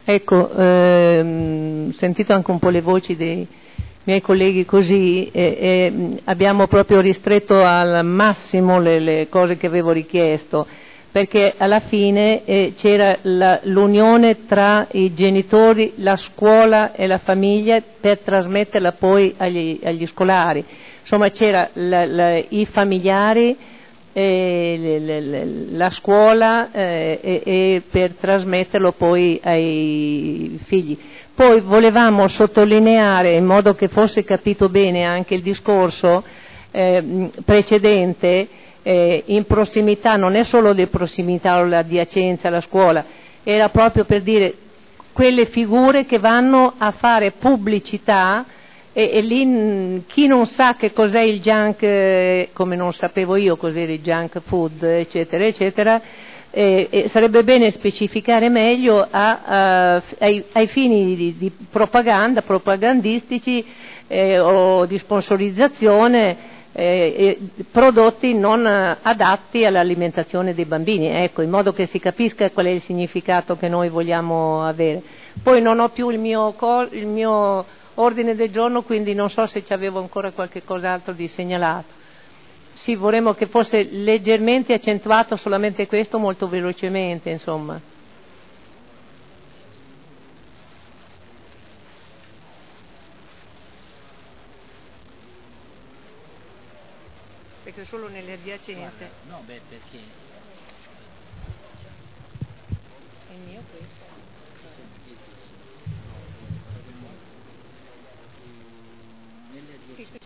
Ecco, sentito anche un po' le voci dei miei colleghi così, abbiamo proprio ristretto al massimo le cose che avevo richiesto, perché alla fine c'era l'unione tra i genitori, la scuola e la famiglia per trasmetterla poi agli scolari. Insomma, c'era i familiari, la scuola e per trasmetterlo poi ai figli. Poi volevamo sottolineare, in modo che fosse capito bene anche il discorso precedente, in prossimità, non è solo di prossimità o l'adiacenza alla scuola, era proprio per dire quelle figure che vanno a fare pubblicità. E lì chi non sa che cos'è il junk, come non sapevo io cos'era il junk food, eccetera, eccetera, sarebbe bene specificare meglio ai fini di propaganda, propagandistici o di sponsorizzazione, prodotti non adatti all'alimentazione dei bambini, ecco, in modo che si capisca qual è il significato che noi vogliamo avere. Poi non ho più il mio ordine del giorno, quindi non so se ci avevo ancora qualche cos'altro di segnalato. Sì, vorremmo che fosse leggermente accentuato solamente questo, molto velocemente, insomma. Perché solo nelle adiacenze. No, perché il mio questo.